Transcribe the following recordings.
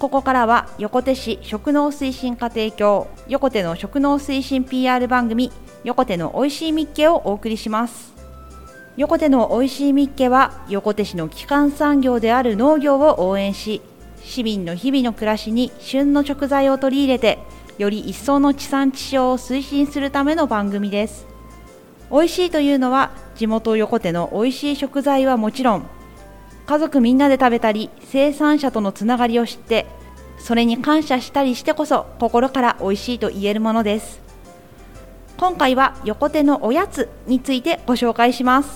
ここからは横手市食農推進課提供、横手の食農推進 PR 番組、横手のおいしいみっけをお送りします。横手のおいしいみっけは、横手市の基幹産業である農業を応援し、市民の日々の暮らしに旬の食材を取り入れて、より一層の地産地消を推進するための番組です。おいしいというのは、地元横手のおいしい食材はもちろん、家族みんなで食べたり、生産者とのつながりを知って、それに感謝したりしてこそ、心からおいしいと言えるものです。今回は横手のおやつについてご紹介します。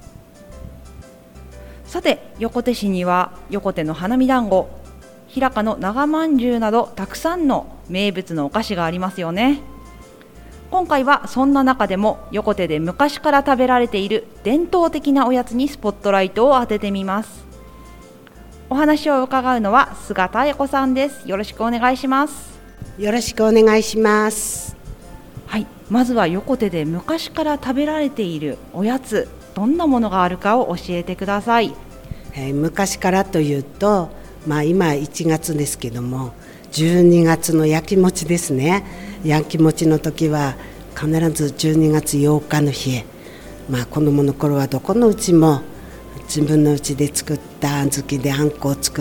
さて、横手市には横手の花見団子、平鹿の長まんじゅうなどたくさんの名物のお菓子がありますよね。今回はそんな中でも横手で昔から食べられている伝統的なおやつにスポットライトを当ててみます。お話を伺うのは菅田彩子さんです。よろしくお願いします。 よろしくお願いします。 はい、まずは横手で昔から食べられているおやつ、どんなものがあるかを教えてください。 昔からというと、今1月ですけども、12月の焼き餅ですね。焼き餅の時は必ず12月8日の日、子供の頃はどこのうちも自分のうちで作った小豆であんこを作って、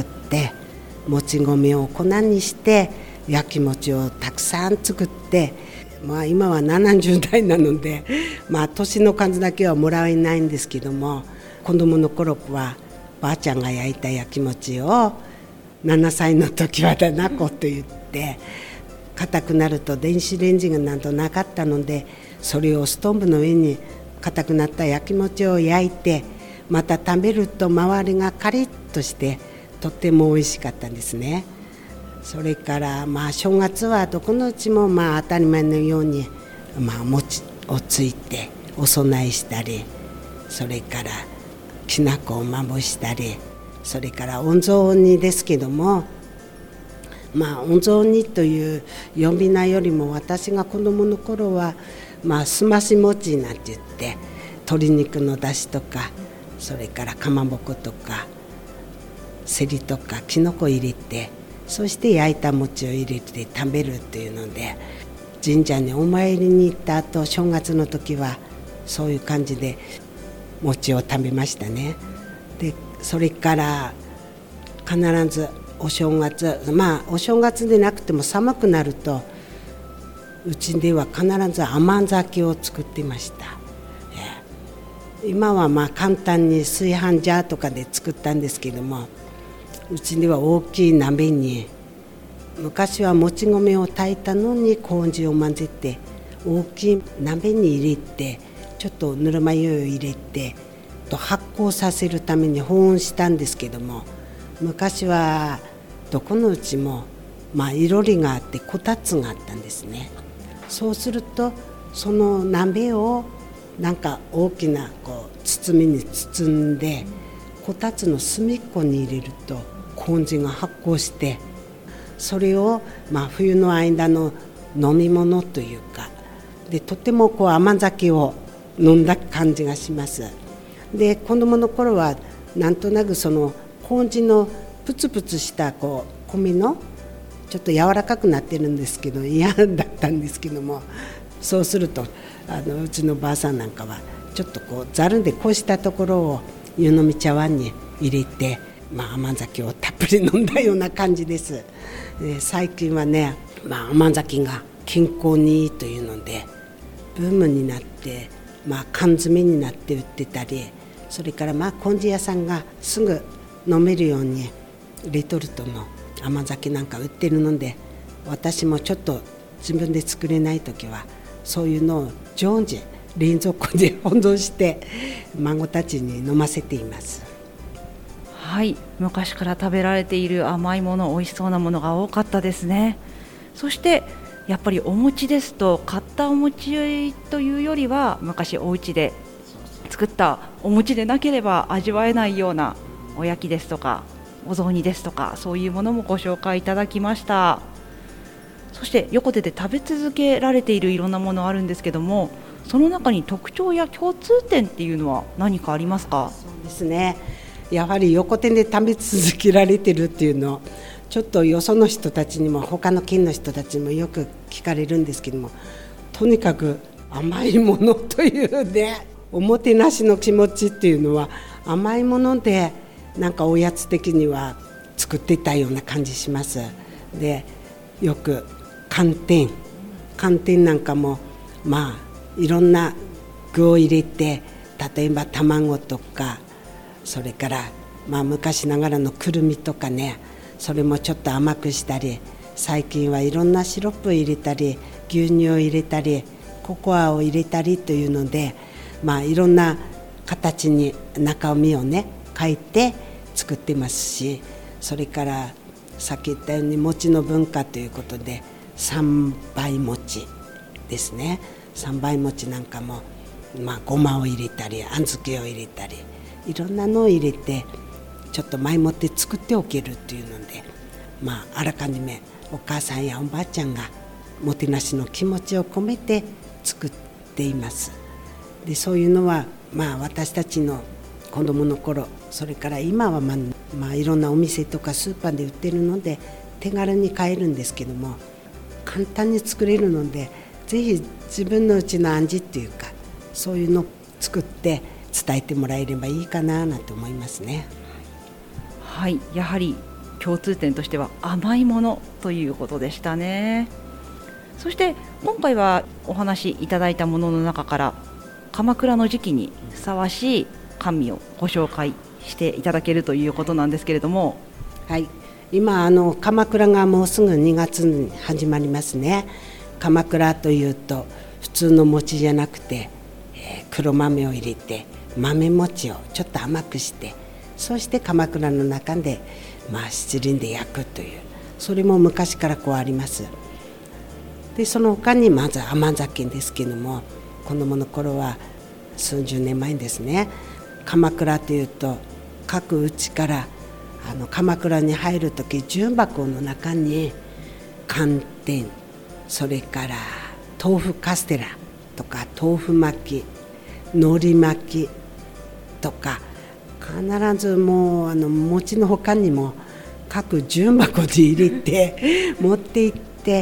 もち米を粉にして焼き餅をたくさん作って、今は70代なので、年の数だけはもらえないんですけども、子供の頃はばあちゃんが焼いた焼き餅を7歳の時はだなこと言って、硬くなると電子レンジがなんとなかったので、それをストーブの上に硬くなった焼き餅を焼いて、また食べると周りがカリッとしてとっても美味しかったんですね。それから正月はどこのうちも当たり前のように餅をついてお供えしたり、それからきな粉をまぶしたり、それから温蔵煮ですけども、温蔵煮という呼び名よりも、私が子供の頃はすまし餅なんて言って、鶏肉の出汁とか、それからかまぼことかせりとかきのこ入れて、そして焼いた餅を入れて食べるっていうので、神社にお参りに行った後、正月の時はそういう感じで餅を食べましたね。でそれから必ずお正月、お正月でなくても寒くなると、うちでは必ず甘酒を作っていました。今は簡単に炊飯ジャーとかで作ったんですけども、うちでは大きい鍋に、昔はもち米を炊いたのに麹を混ぜて大きい鍋に入れて、ちょっとぬるま湯を入れて発酵させるために保温したんですけども、昔はどこのうちもいろりがあってこたつがあったんですね。そうするとその鍋を大きな包みに包んで、こたつの隅っこに入れると麹が発酵して、それを冬の間の飲み物というかで、とても甘酒を飲んだ感じがします。で子供の頃はなんとなくその麹のプツプツした米のちょっと柔らかくなってるんですけど、嫌だったんですけども、そうするとうちのばあさんなんかはちょっとざるでこしたところを湯飲み茶碗に入れて、甘酒をたっぷり飲んだような感じです。で最近はね、甘酒が健康にいいというのでブームになって、缶詰になって売ってたり、それから麹屋さんがすぐ飲めるようにレトルトの甘酒なんか売ってるので、私もちょっと自分で作れないときはそういうのを常時冷蔵庫で保存して孫たちに飲ませています。 はい、昔から食べられている甘いもの、美味しそうなものが多かったですね。そしてやっぱりお餅ですと、買ったお餅というよりは昔お家で作ったお餅でなければ味わえないようなおやきですとかお雑煮ですとか、そういうものもご紹介いただきました。そして横手で食べ続けられているいろんなものあるんですけども、その中に特徴や共通点っていうのは何かありますか？ そうですね、やはり横手で食べ続けられてるっていうのちょっとよその人たちにも他の県の人たちにもよく聞かれるんですけども、とにかく甘いものというね、おもてなしの気持ちっていうのは甘いものでなんかおやつ的には作っていたような感じします。でよく寒天なんかもいろんな具を入れて、例えば卵とか、それから昔ながらのくるみとかね、それもちょっと甘くしたり、最近はいろんなシロップを入れたり牛乳を入れたりココアを入れたりというので、いろんな形に中身をね変えて作ってますし、それからさっき言ったように餅の文化ということで三倍餅ですね。三倍餅なんかもごまを入れたりあんずけを入れたりいろんなのを入れてちょっと前もって作っておけるというので、あらかじめお母さんやおばあちゃんがもてなしの気持ちを込めて作っています。でそういうのは私たちの子供の頃、それから今はいろんなお店とかスーパーで売ってるので手軽に買えるんですけども、簡単に作れるのでぜひ自分のうちの味っていうかそういうのを作って伝えてもらえればいいかななんて思いますね。 はい、やはり共通点としては甘いものということでしたね。そして今回はお話しいただいたものの中から鎌倉の時期にふさわしい甘味をご紹介していただけるということなんですけれども、 はい、今鎌倉がもうすぐ2月に始まりますね。鎌倉というと普通の餅じゃなくて、黒豆を入れて豆餅をちょっと甘くして、そして鎌倉の中で七輪で焼くという、それも昔からあります。でその他にまず甘酒ですけども、子どもの頃は数十年前ですね、鎌倉というと各うちから鎌倉に入るとき重箱の中に寒天、それから豆腐カステラとか豆腐巻き、海苔巻きとか、必ずもう餅の他にも各重箱で入れて持って行って、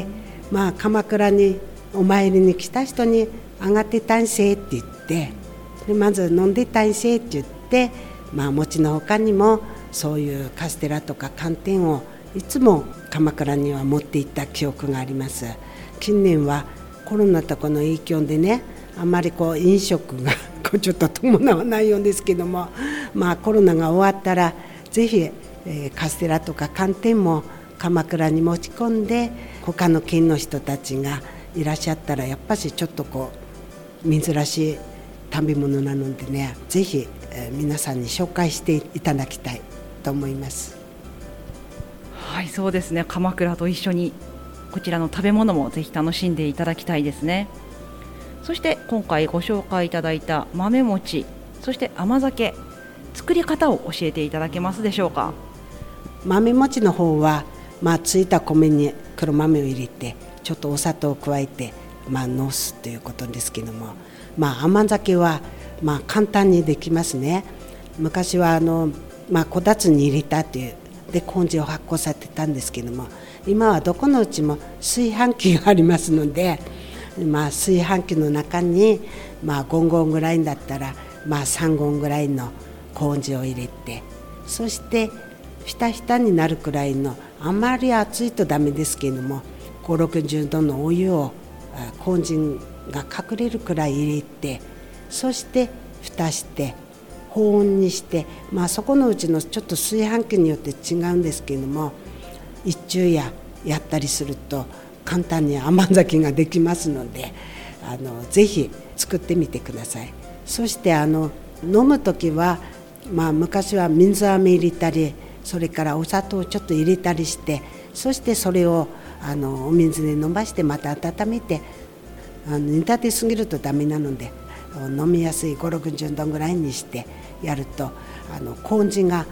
鎌倉にお参りに来た人に上がってたんせって言って、でまず飲んでたんせって言って、餅の他にもそういうカステラとか寒天をいつも鎌倉には持って行った記憶があります。近年はコロナとかの影響でね、あんまり飲食がちょっと伴わないようですけども、コロナが終わったらぜひ、カステラとか寒天も鎌倉に持ち込んで、他の県の人たちがいらっしゃったらやっぱしちょっと珍しい食べ物なのでね、ぜひ、皆さんに紹介していただきたいと思います。 はい、そうですね。鎌倉と一緒にこちらの食べ物もぜひ楽しんでいただきたいですね。そして今回ご紹介いただいた豆餅、そして甘酒、作り方を教えていただけますでしょうか。 豆餅の方は、ついた米に黒豆を入れてちょっとお砂糖を加えて、のすということですけども、甘酒は簡単にできますね。昔はこたつに入れたというで麹を発酵させてたんですけども、今はどこのうちも炊飯器がありますので、炊飯器の中に5合ぐらいだったら3合ぐらいの麹を入れて、そしてひたひたになるくらいの、あまり熱いとダメですけれども5、60度のお湯を麹が隠れるくらい入れて、そして蓋して保温にして、そこのうちのちょっと炊飯器によって違うんですけれども、一昼夜やったりすると簡単に甘酒ができますので、ぜひ作ってみてください。そして飲むときは、昔は水飴入れたり、それからお砂糖をちょっと入れたりして、そしてそれをお水で飲ましてまた温めて、煮立てすぎるとダメなので飲みやすい5、60度ぐらいにしてやると、麹が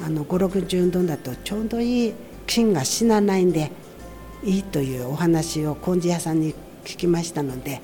5、60度だとちょうどいい菌が死なないんでいいというお話を麹屋さんに聞きましたので、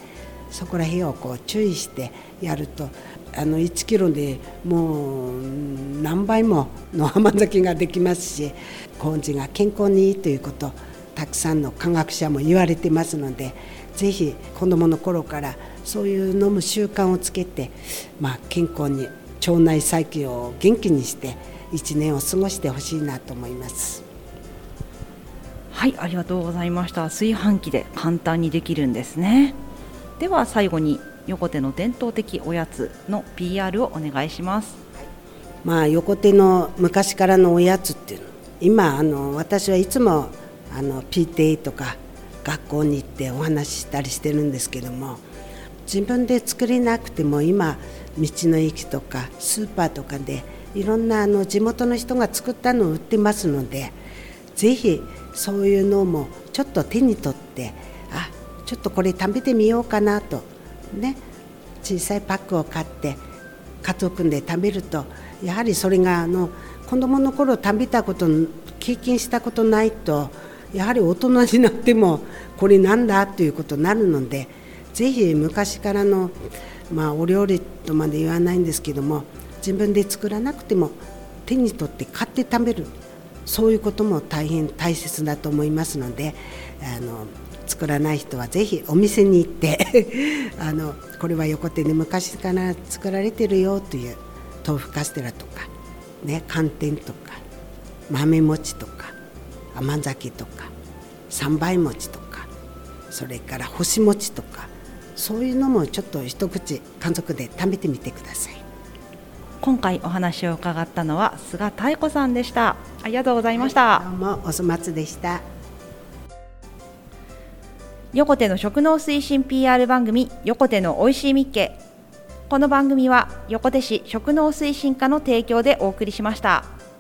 そこら辺をこう注意してやると1キロでもう何倍もの甘酒ができますし、麹が健康にいいということたくさんの科学者も言われてますので、ぜひ子どもの頃からそういう飲む習慣をつけて、健康に腸内細菌を元気にして1年を過ごしてほしいなと思います。 はい、ありがとうございました。炊飯器で簡単にできるんですね。では最後に横手の伝統的おやつの PR をお願いします。 横手の昔からのおやつっていうの、今私はいつもPTA とか学校に行ってお話ししたりしてるんですけども、自分で作れなくても今道の駅とかスーパーとかでいろんな地元の人が作ったのを売ってますので、ぜひそういうのもちょっと手に取って、ちょっとこれ食べてみようかなとね、小さいパックを買って家族で食べると、やはりそれが子どもの頃食べたこと経験したことないと、やはり大人になってもこれなんだということになるので、ぜひ昔からの、お料理とまで言わないんですけども、自分で作らなくても手に取って買って食べる、そういうことも大変大切だと思いますので、作らない人はぜひお店に行ってこれは横手で昔から作られてるよという豆腐カステラとか、寒天とか豆餅とか甘酒とか三杯餅とか、それから干し餅とか、そういうのもちょっと一口家族で食べてみてください。 今回お話を伺ったのは菅妙子さんでした。ありがとうございました。 どうもお粗末でした。 横手の食農推進 PR 番組、横手のおいしいみっけ。この番組は横手市食農推進課の提供でお送りしました。